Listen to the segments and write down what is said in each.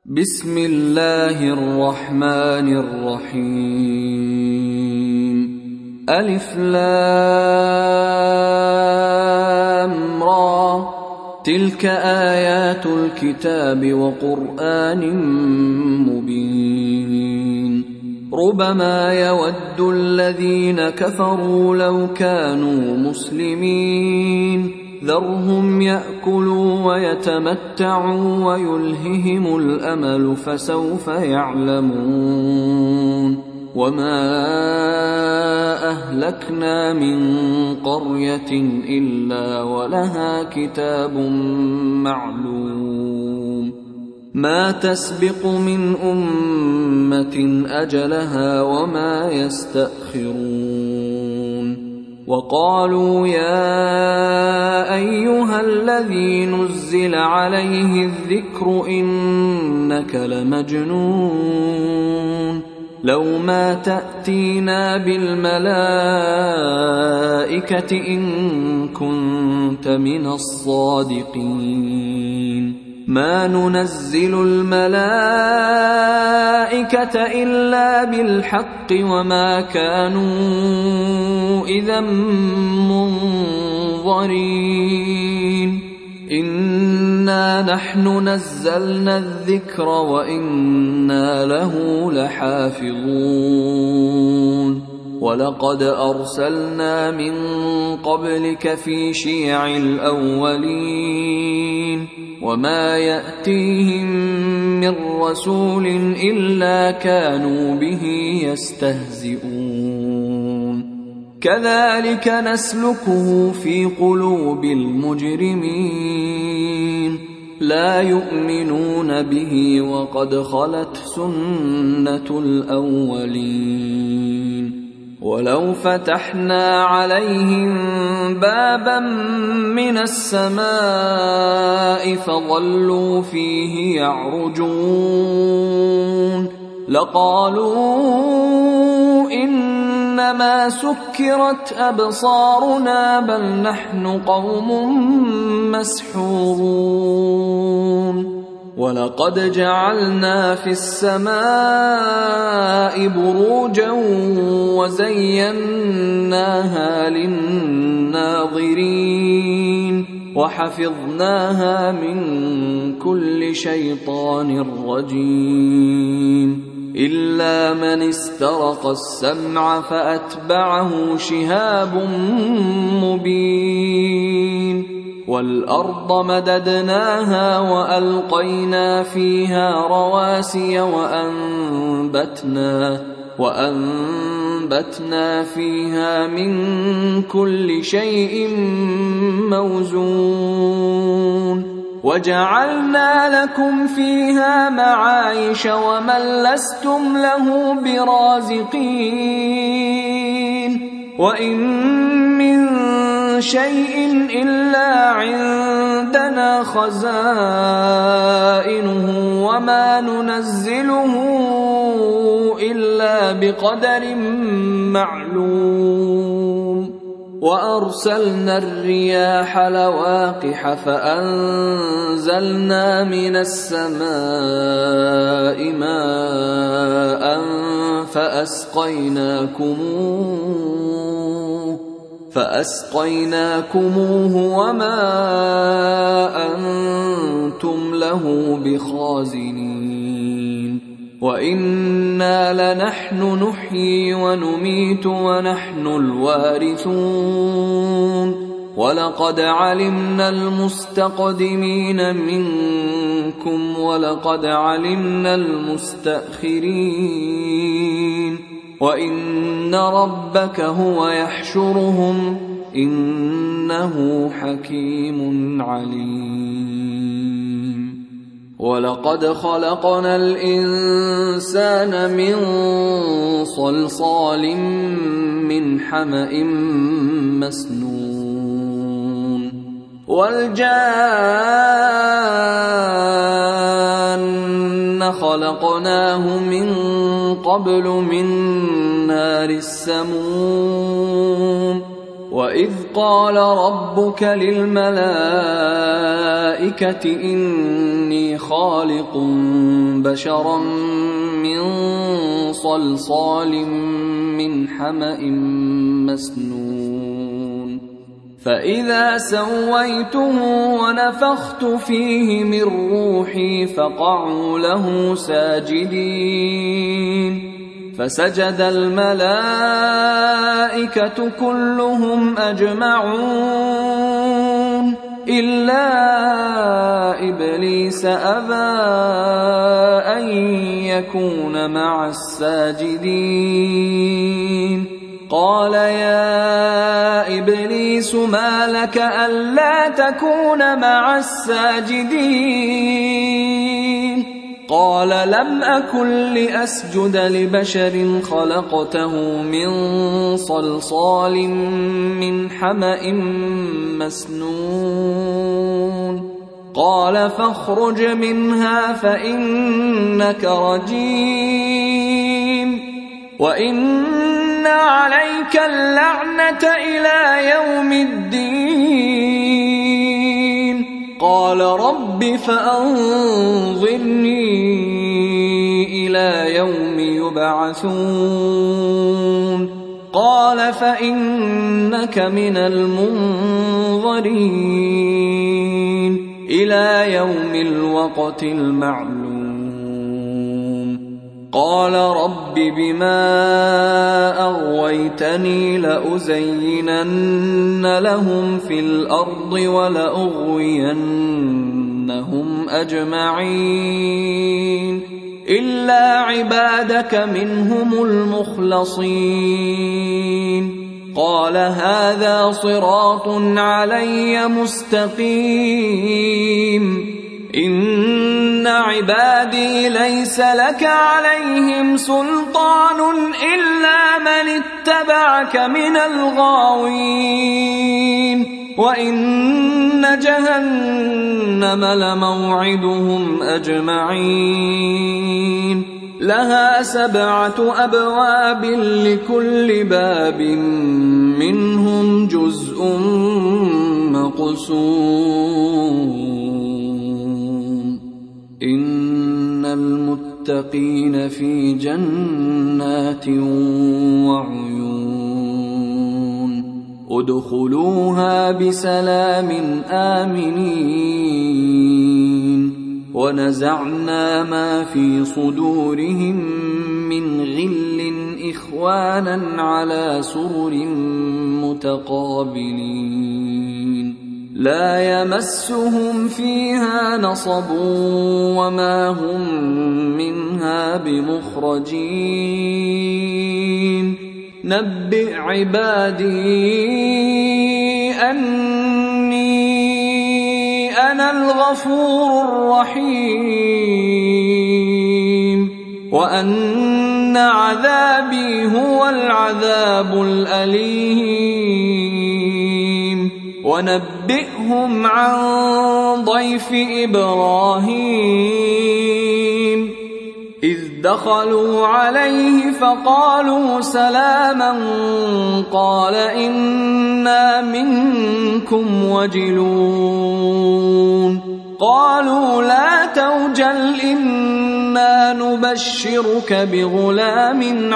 بسم الله الرحمن الرحيم. ألف لام را، تلك آيات الكتاب وقرآن مبين. ربما يود الذين كفروا لو كانوا مسلمين، ذرهم يأكلوا ويتمتعوا ويلههم الأمل فسوف يعلمون. وما أهلكنا من قرية إلا ولها كتاب معلوم، ما تسبق من أمة أجلها وما يستأخرون. وقالوا يا أيها الذي نزل عليه الذكر إنك لمجنون، لو ما تأتينا بالملائكة إن كنت من الصادقين. ما ننزل الملائكة إلا بالحق وما كانوا إذا منظرين. إنا نحن نزلنا الذكر وإنا له لحافظون. ولقد أرسلنا من قبلك في شيع الأولين، وما يأتيهم من رسول إلا كانوا به يستهزئون. كذلك نسلكه في قلوب المجرمين، لا يؤمنون به وقد خلت سنة الأولين. ولو فتحنا عليهم بابا من السماء فظلوا فيه يعرجون لقالوا إنما سكرت أبصارنا بل نحن قوم مسحورون. ولقد جعلنا في السماء بروجا وزيناها للناظرين وحفظناها من كل شيطان رجيم، إلا من استرق السمع فأتبعه شهاب مبين. والأرض مددناها وألقينا فيها رواسي وأنبتنا فيها من كل شيء موزون. وجعلنا لكم فيها معايش ومن لستم له برازقين. وإن من شيء إلا عندنا خزائنه وما ننزله إلا بقدر معلوم. وأرسلنا الرياح لواقح فأنزلنا من السماء ماء فأسقيناكموه وما أنتم له بخازنين. وإنا لنحن نحيي ونميت ونحن الوارثون. ولقد علمنا المستقدمين منكم ولقد علمنا المستأخرين. وإن ربك هو يحشرهم إنه حكيم عليم. ولقد خلقنا الإنسان من صلصال من حمأ مسنون. والجان خلقناه من قبل من نار السموم. وإذ قال ربك للملائكة إني خالق بشرا من صلصال من حمأ مسنون فإذا سويته ونفخت فيه من روحي فقعوا له ساجدين فسجد الملائكة كلهم أجمعون إلا إبليس أبى أن يكون مع الساجدين قال يا إبليس ما لك ألا تكون مع الساجدين قال لم أكن لأسجد لبشر خلقته من صلصال من حمأ مسنون قال فاخرج منها فإنك رجيم وإن عليك اللعنة إلى يوم الدين قال رب فأنظرني إلى يوم يبعثون قال فإنك من المنظرين إلى يوم الوقت المعلوم قال رب بما أغويتني لأزينن لهم في الأرض ولأغوينهم أجمعين إلا عبادك منهم المخلصين قال هذا صراط علي مستقيم إن عبادي ليس لك عليهم سلطان إلا من اتبعك من الغاوين وإن جهنم لموعدهم أجمعين لها 7 أبواب لكل باب منهم جزء مقسوم إن المتقين في جنات وعيون ادخلوها بسلام آمنين ونزعنا ما في صدورهم من غل إخوانا على سرر متقابلين لا يمسهم فيها نصب وما هم منها بمخرجين نبئ عبادي أني أنا الغفور الرحيم وأن عذابي هو العذاب الأليم ونبئهم عن ضيف إبراهيم إذ دخلوا عليه فقالوا سلاما قال إنا منكم وجلون قالوا لا توجل إنا نبشرك بغلام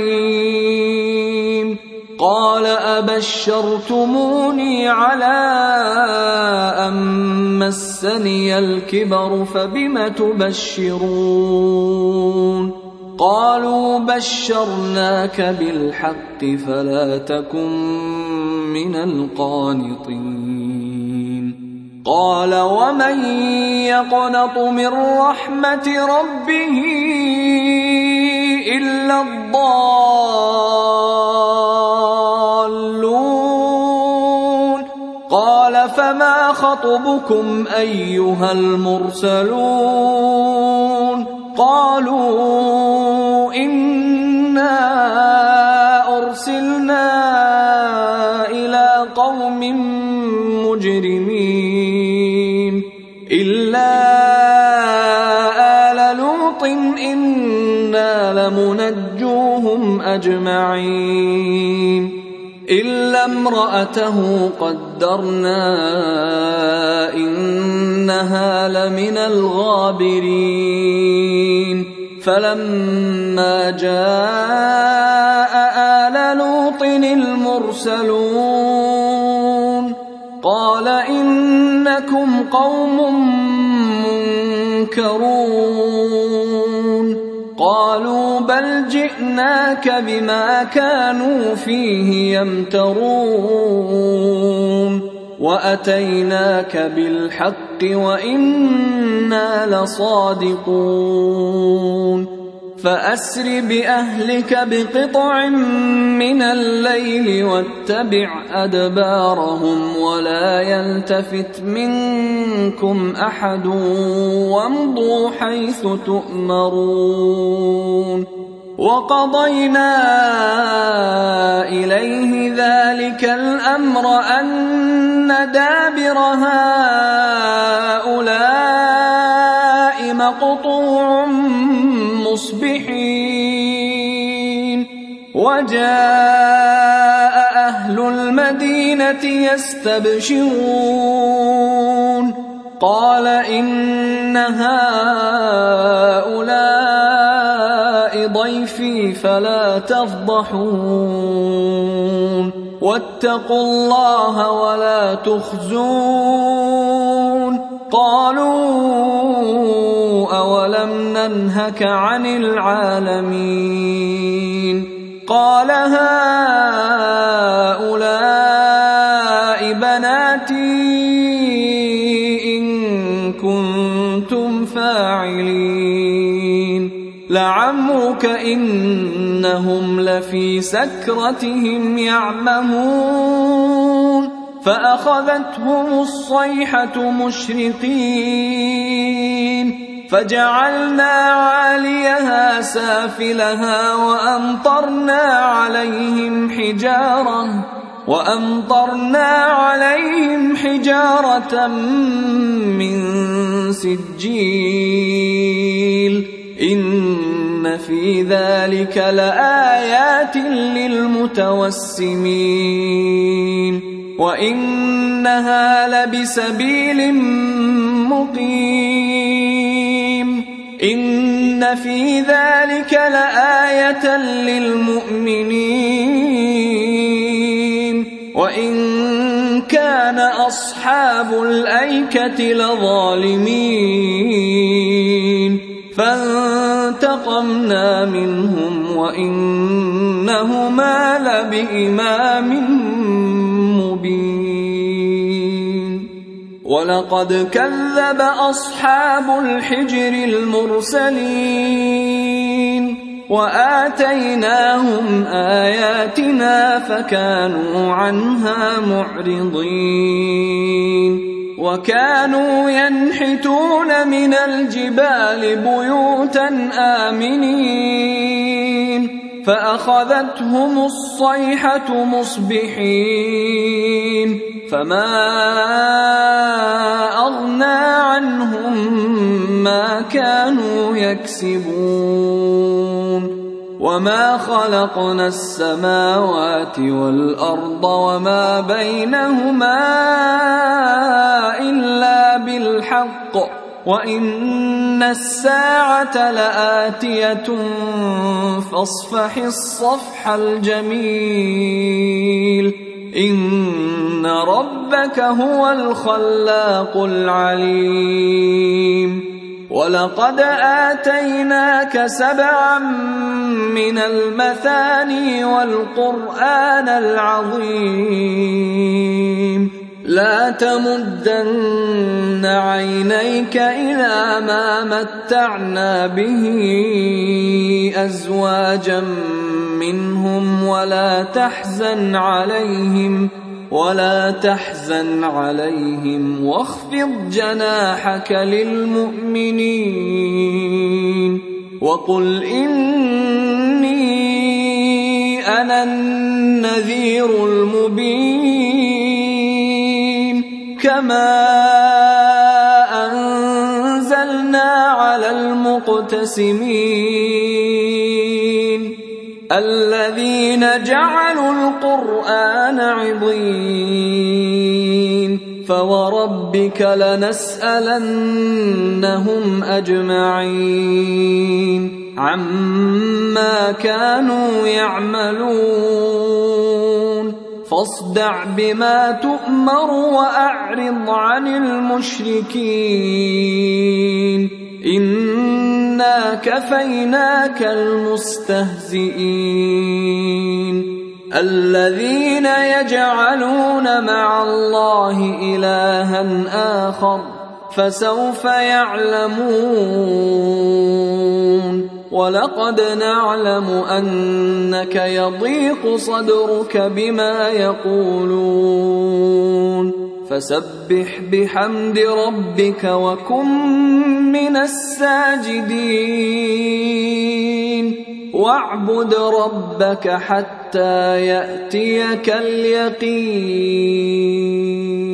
عليم قال أبشرتموني على أن مسني الكبر فبم تبشرون قالوا بشرناك بالحق فلا تكن من القانطين قال ومن يقنط من رحمة ربه إلا الضالون قال فما خطبكم أيها المرسلون قالوا إنا أرسلنا إلى قوم مجرمين إلا آل لوط إنا لمنجوهم أجمعين إلا امرأته قدرنا إنها لمن الغابرين فلما جاء آل لوط المرسلون قال إنكم قوم منكرون قالوا بل جئناك بما كانوا فيه يمترون وأتيناك بالحق وإنا لصادقون فأسر بأهلك بقطع من الليل واتبع أدبارهم ولا يلتفت منكم أحد وامضوا حيث تؤمرون وقضينا إليه ذلك الأمر أن دابر هؤلاء مقطوع مصبحين وجاء أهل المدينة يستبشرون قال إن هؤلاء ضيفي فلا تفضحون واتقوا الله ولا تخزون قالوا أولم ننهك عن العالمين قال هؤلاء بناتي إن كنتم فاعلين لعمرك إنهم لفي سكرتهم يعمهون فأخذتهم الصيحة مشرقين فجعلنا عاليها سافلها وأمطرنا عليهم حجارة من سجيل إن في ذلك لآيات للمتوسمين وإنها لبسبيل مقيم إن في ذلك لآية للمؤمنين وإن كان أصحاب الأيكة لظالمين فانتقمنا منهم وإنهما لبإمام مبين ولقد كذب أصحاب الحجر المرسلين وآتيناهم آياتنا فكانوا عنها معرضين وكانوا ينحتون من الجبال بيوتا آمنين فأخذتهم الصيحة مصبحين فما أغنى عنهم ما كانوا يكسبون وما خلقنا السماوات والأرض وما بينهما إلا بالحق وإن الساعة لآتية فاصفح الصفح الجميل إن ربك هو الخلاق العليم ولقد آتيناك 7 من المثاني والقرآن العظيم لا تمدن عينيك إلى ما متعنا به أزواجا منهم ولا تحزن عليهم واخفض جناحك للمؤمنين وقل إني أنا النذير المبين كما أنزلنا على المقتسمين الذين جعلوا القرآن عضين فوربك لنسألنهم أجمعين عما كانوا يعملون فاصدع بما تؤمر وأعرض عن المشركين إنا كفيناك المستهزئين الذين يجعلون مع الله إلها آخر فسوف يعلمون ولقد نعلم أنك يضيق صدرك بما يقولون فسبح بحمد ربك وكن من الساجدين واعبد ربك حتى يأتيك اليقين.